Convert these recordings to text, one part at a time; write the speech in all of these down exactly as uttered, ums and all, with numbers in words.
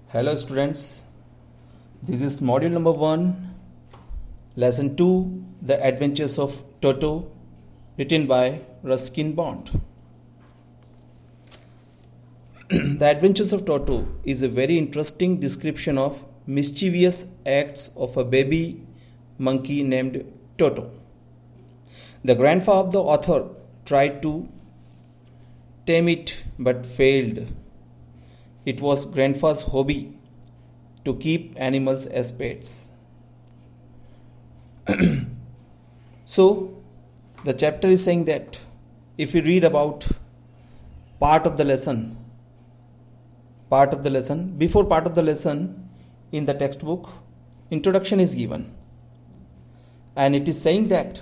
Hello students, this is module number one, lesson two, The Adventures of Toto, written by Ruskin Bond. The Adventures of Toto is a very interesting description of mischievous acts of a baby monkey named Toto. The grandfather of the author tried to tame it but failed. It was grandpa's hobby to keep animals as pets. So, the chapter is saying that if we read about part of the lesson, part of the lesson, before part of the lesson in the textbook, introduction is given. And it is saying that,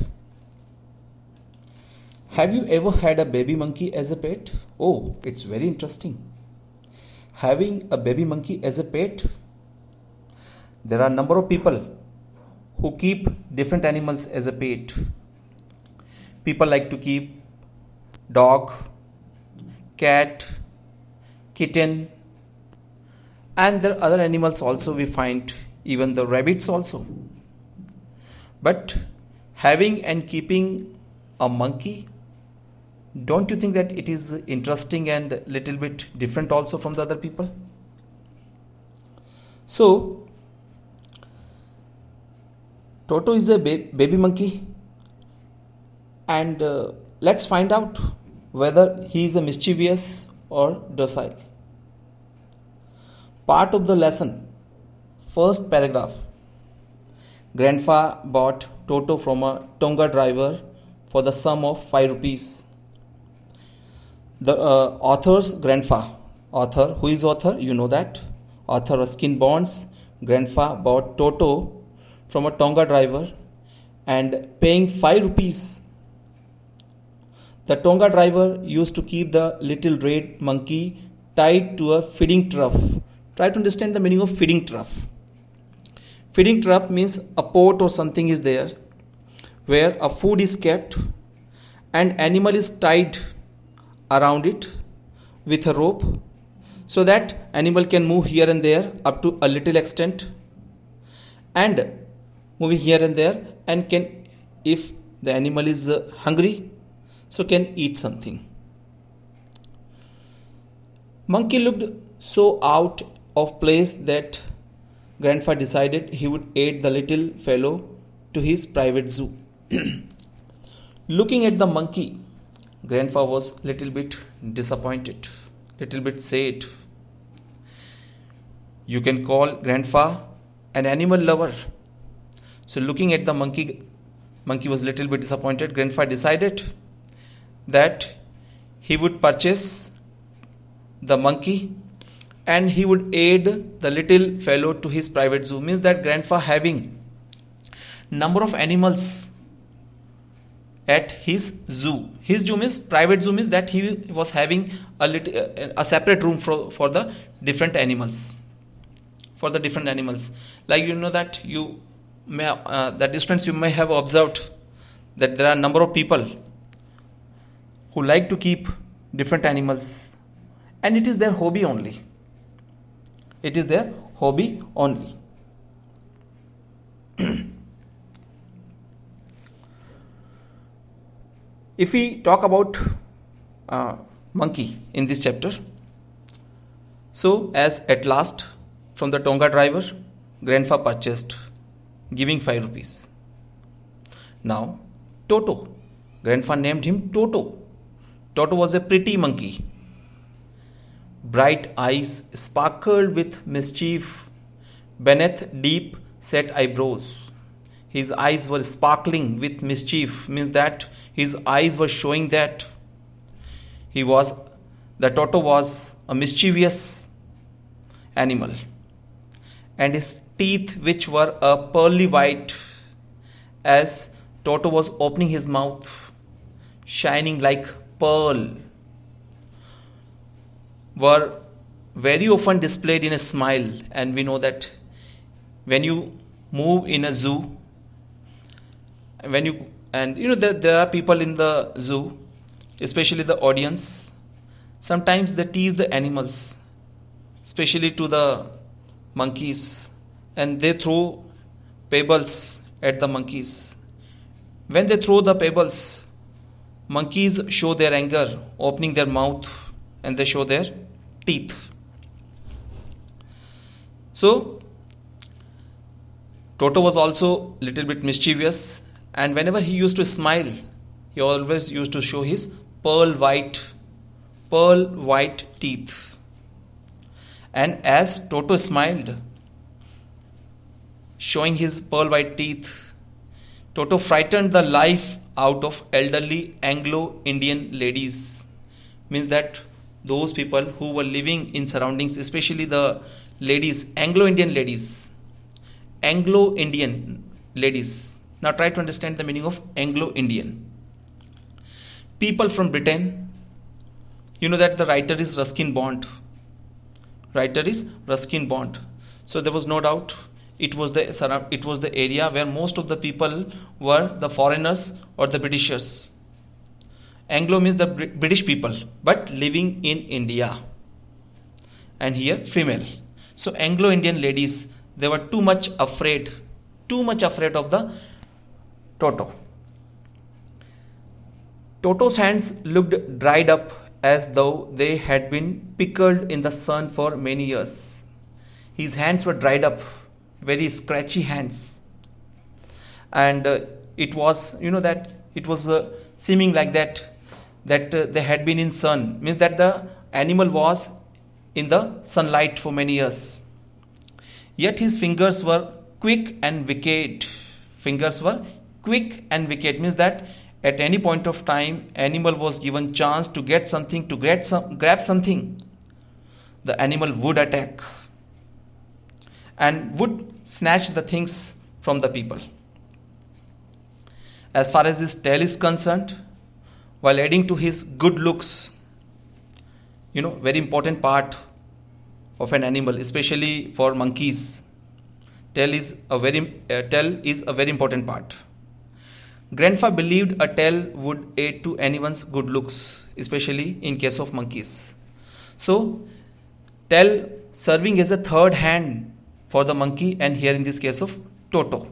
have you ever had a baby monkey as a pet? Oh, it's very interesting. Having a baby monkey as a pet, there are a number of people who keep different animals as a pet. People like to keep dog, cat, kitten, and there are other animals also we find, even the rabbits also. But having and keeping a monkey, don't you think that it is interesting and little bit different also from the other people? So, Toto is a ba- baby monkey, and uh, let's find out whether he is a mischievous or docile. Part of the lesson, first paragraph. Grandpa bought Toto from a Tonga driver for the sum of five rupees. The uh, author's grandpa, author, who is author? You know that. Author Ruskin Bond's grandpa bought Toto from a Tonga driver and paying five rupees. The Tonga driver used to keep the little red monkey tied to a feeding trough. Try to understand the meaning of feeding trough. Feeding trough means a pot or something is there where a food is kept and animal is tied around it with a rope so that animal can move here and there up to a little extent and moving here and there, and can, if the animal is uh, hungry, so can eat something. Monkey looked so out of place that grandpa decided he would aid the little fellow to his private zoo. Looking at the monkey, grandpa was little bit disappointed, little bit sad. You can call grandpa an animal lover. So looking at the monkey, monkey was little bit disappointed. Grandpa decided that he would purchase the monkey and he would aid the little fellow to his private zoo. Means that grandpa having number of animals at his zoo. His zoo means private zoo means that he was having a little a separate room for, for the different animals. For the different animals. Like you know that you may uh, the distance you may have observed that there are a number of people who like to keep different animals, and it is their hobby only. It is their hobby only. If we talk about uh, monkey in this chapter, so as at last from the Tonga driver, grandpa purchased, giving five rupees. Now, Toto, grandpa named him Toto. Toto was a pretty monkey. Bright eyes sparkled with mischief beneath deep set eyebrows. His eyes were sparkling with mischief, means that his eyes were showing that he was, the Toto was a mischievous animal. And his teeth, which were a pearly white, as Toto was opening his mouth, shining like pearl, were very often displayed in a smile. And we know that when you move in a zoo, when you and you know there, there are people in the zoo, especially the audience, sometimes they tease the animals, especially to the monkeys and they throw pebbles at the monkeys. When they throw the pebbles, monkeys show their anger, opening their mouth, and they show their teeth. So, Toto was also a little bit mischievous, and whenever he used to smile, he always used to show his pearl white, pearl white teeth. And as Toto smiled, showing his pearl white teeth, Toto frightened the life out of elderly Anglo-Indian ladies. Means that those people who were living in surroundings, especially the ladies, Anglo-Indian ladies, Anglo-Indian ladies. Now try to understand the meaning of Anglo-Indian. People from Britain, you know that the writer is Ruskin Bond. Writer is Ruskin Bond. So there was no doubt it was the it was the area where most of the people were the foreigners or the Britishers. Anglo means the British people, but living in India. And here female. So Anglo-Indian ladies, they were too much afraid, too much afraid of the Toto. Toto's hands looked dried up as though they had been pickled in the sun for many years. His hands were dried up, very scratchy hands. And uh, it was, you know that, it was uh, seeming like that, that uh, they had been in sun. Means that the animal was in the sunlight for many years. Yet his fingers were quick and wicked. Fingers were quick and wicked. Means that at any point of time, animal was given chance to get something, to get some, grab something, the animal would attack and would snatch the things from the people. As far as his tail is concerned, while adding to his good looks, you know, very important part of an animal, especially for monkeys, tail is a very uh, tail is a very important part. Grandpa believed a tail would aid to anyone's good looks, especially in case of monkeys. So, tail serving as a third hand for the monkey, and here in this case of Toto.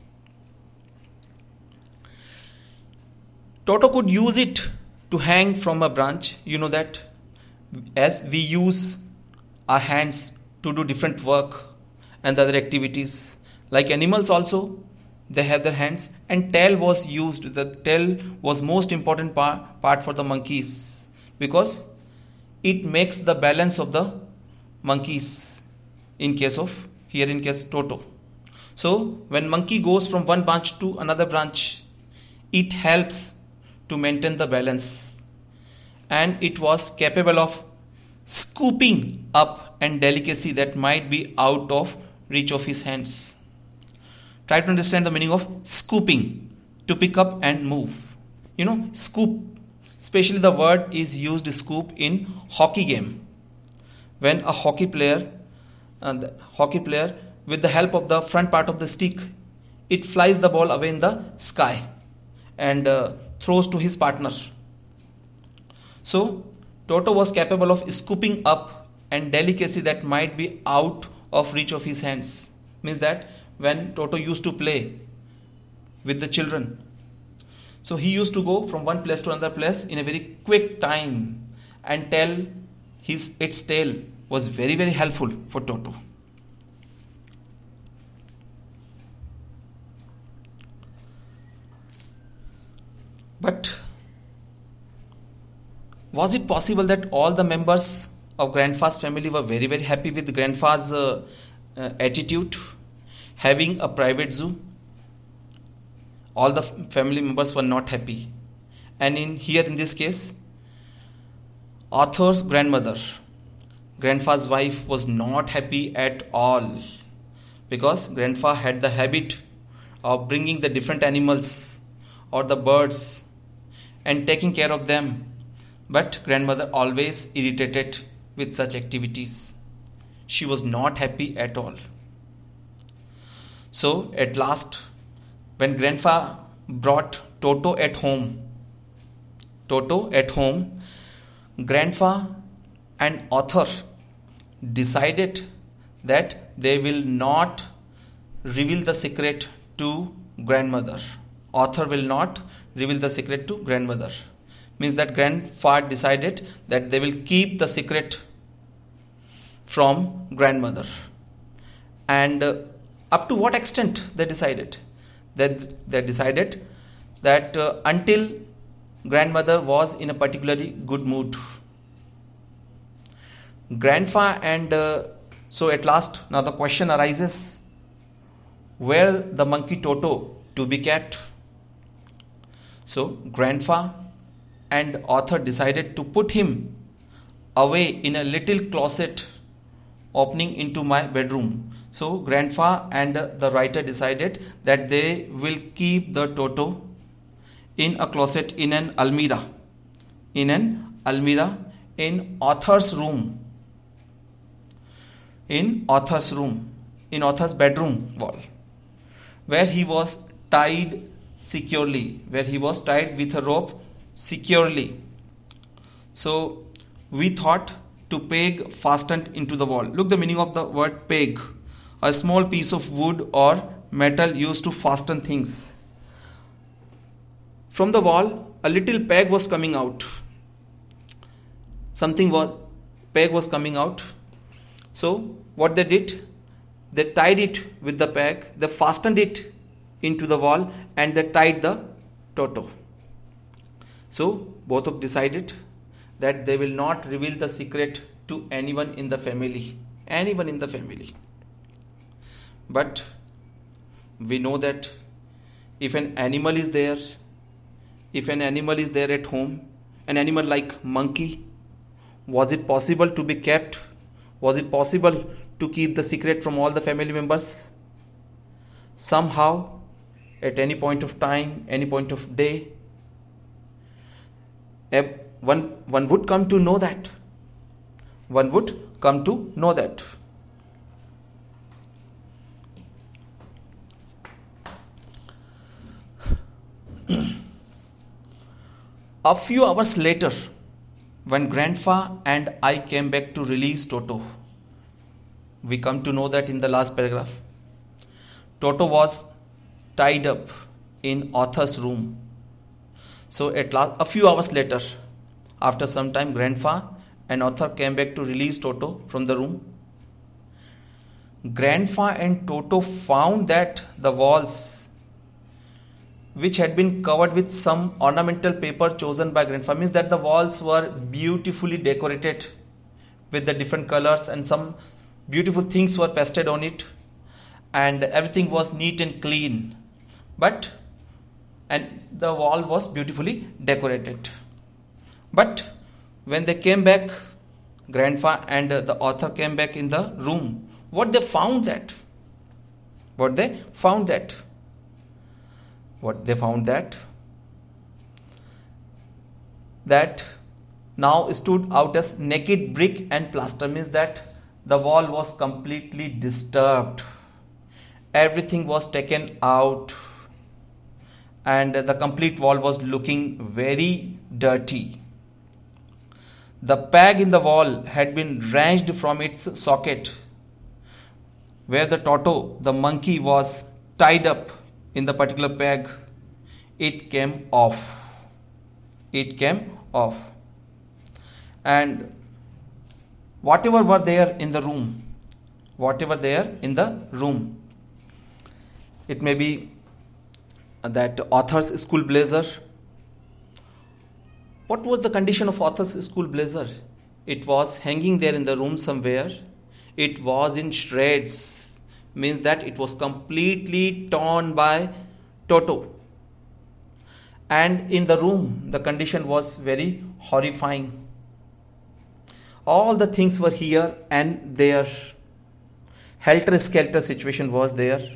Toto could use it to hang from a branch. You know that as we use our hands to do different work and other activities, like animals also, they have their hands, and tail was used. The tail was most important part, part for the monkeys because it makes the balance of the monkeys in case of, here in case Toto. So when monkey goes from one branch to another branch, it helps to maintain the balance, and it was capable of scooping up and delicacy that might be out of reach of his hands. Try to understand the meaning of scooping, to pick up and move. You know, scoop, especially the word is used scoop in hockey game. When a hockey player, uh, the hockey player with the help of the front part of the stick, it flies the ball away in the sky and uh, throws to his partner. So, Toto was capable of scooping up and delicacy that might be out of reach of his hands. Means that when Toto used to play with the children, so he used to go from one place to another place in a very quick time, and tail, his its tail was very very helpful for Toto. But was it possible that all the members of Grandpa's family were very very happy with Grandpa's uh, uh, attitude, having a private zoo? All the family members were not happy, and in here in this case, Arthur's grandmother, Grandpa's wife, was not happy at all, because Grandpa had the habit of bringing the different animals or the birds and taking care of them, but grandmother always irritated with such activities. She was not happy at all. So at last, when Grandpa brought Toto at home, Toto at home, Grandpa and Arthur decided that they will not reveal the secret to grandmother. Author will not reveal the secret to grandmother. Means that grandfather decided that they will keep the secret from grandmother. And uh, up to what extent they decided? That they decided that uh, until grandmother was in a particularly good mood. Grandpa and uh, so at last now the question arises, where the monkey Toto to be kept? So grandpa and author decided to put him away in a little closet opening into my bedroom. So grandpa and uh, the writer decided that they will keep the Toto in a closet in an almirah, in an almirah in author's room, in author's room, in author's bedroom wall, where he was tied securely, where he was tied with a rope securely. So we thought to peg fastened into the wall. Look the meaning of the word peg. A small piece of wood or metal used to fasten things. From the wall, a little peg was coming out. Something was, peg was coming out. So what they did, they tied it with the peg, they fastened it into the wall and they tied the Toto. So both of decided that they will not reveal the secret to anyone in the family, anyone in the family. But we know that if an animal is there, if an animal is there at home, an animal like monkey, was it possible to be kept? Was it possible to keep the secret from all the family members? Somehow, at any point of time, any point of day, one, one would come to know that. One would come to know that. A few hours later, when grandpa and I came back to release Toto, we come to know that in the last paragraph, Toto was tied up in author's room. So at last, a few hours later, after some time, grandpa and author came back to release Toto from the room. Grandpa and Toto found that the walls, which had been covered with some ornamental paper chosen by grandpa, means that the walls were beautifully decorated with the different colors and some beautiful things were pasted on it, and everything was neat and clean. But and the wall was beautifully decorated. But when they came back, grandpa and the author came back in the room, what they found that? What they found that? What they found that? That now stood out as naked brick and plaster, means that the wall was completely disturbed. Everything was taken out and the complete wall was looking very dirty. The peg in the wall had been wrenched from its socket. Where the Toto, the monkey, was tied up in the particular peg, it came off. It came off. And whatever were there in the room, whatever there in the room, it may be that author's school blazer. What was the condition of author's school blazer? It was hanging there in the room somewhere. It was in shreds, means that it was completely torn by Toto. And in the room, the condition was very horrifying. All the things were here and there. Helter-skelter situation was there.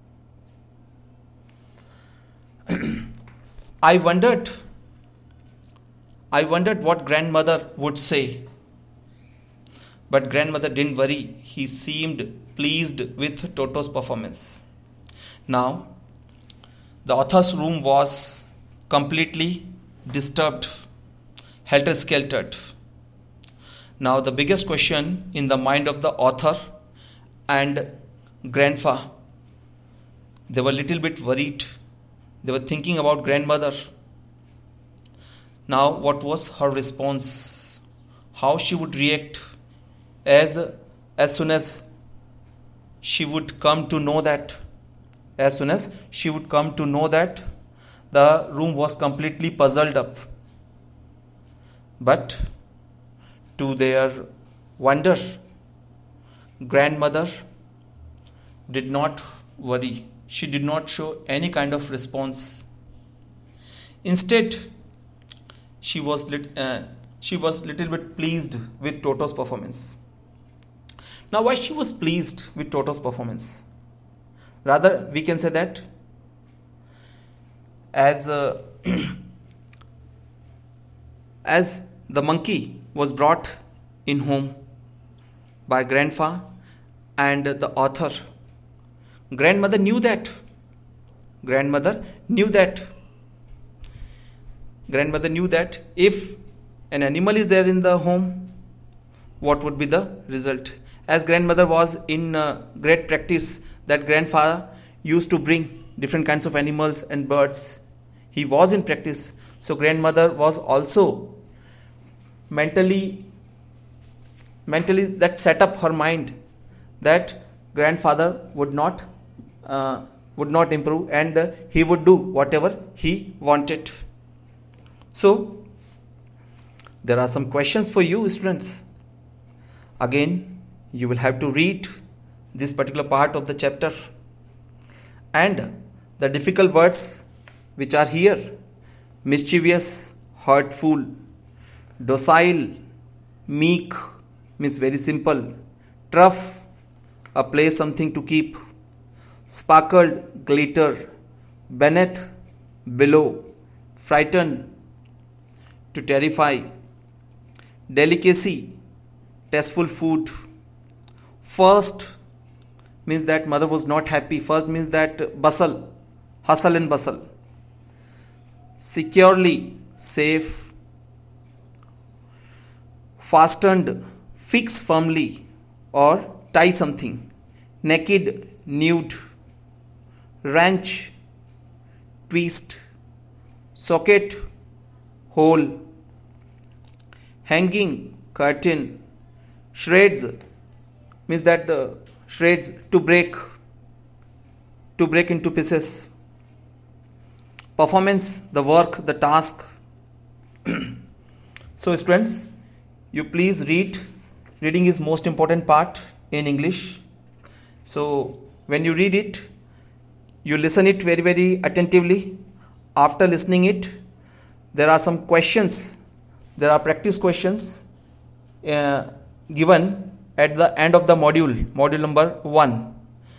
I wondered, I wondered what grandmother would say. But grandmother didn't worry. He seemed pleased with Toto's performance. Now, the author's room was completely disturbed, helter-skeltered. Now, the biggest question in the mind of the author and grandpa, they were a little bit worried. They were thinking about grandmother. Now, what was her response? How she would react as as soon as she would come to know that as soon as she would come to know that the room was completely puzzled up. But to their wonder, grandmother did not worry. She did not show any kind of response. Instead, she was lit, uh, she was little bit pleased with Toto's performance. Now, why she was pleased with Toto's performance? Rather, we can say that as uh, as the monkey was brought in home by grandpa and the author, grandmother knew that. Grandmother knew that. Grandmother knew that if an animal is there in the home, what would be the result? As grandmother was in uh, great practice, that grandfather used to bring different kinds of animals and birds. He was in practice. So grandmother was also mentally, mentally that set up her mind that grandfather would not, uh, would not improve, and uh, he would do whatever he wanted. So there are some questions for you, students. Again, you will have to read this particular part of the chapter, and the difficult words which are here: mischievous, hurtful, docile, meek means very simple, trough, a place, something to keep, sparkled, glitter, beneath, below, frightened, to terrify, delicacy, tasteful food. First means that mother was not happy. First means that bustle, hustle and bustle. Securely, safe. Fastened, fix firmly or tie something. Naked, nude. Wrench, twist. Socket, hole. Hanging, curtain. Shreds means that the shreds, to break, to break into pieces. Performance, the work, the task. So students, you please read. Reading is most important part in English. So when you read it, you listen it very very attentively. After listening it, there are some questions. There are practice questions uh, given at the end of the module, module number one.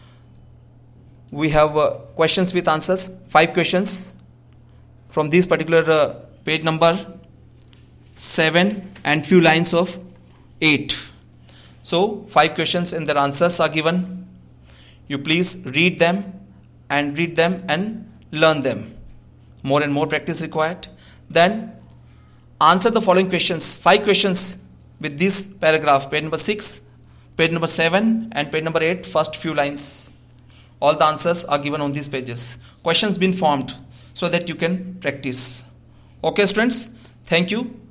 We have uh, questions with answers, five questions from this particular uh, page number seven and few lines of eight. So five questions and their answers are given. You please read them and read them and learn them. More and more practice required. Then answer the following questions, five questions with this paragraph, page number six, page number seven and page number eight, first few lines. All the answers are given on these pages. Questions been formed so that you can practice. Okay students, thank you.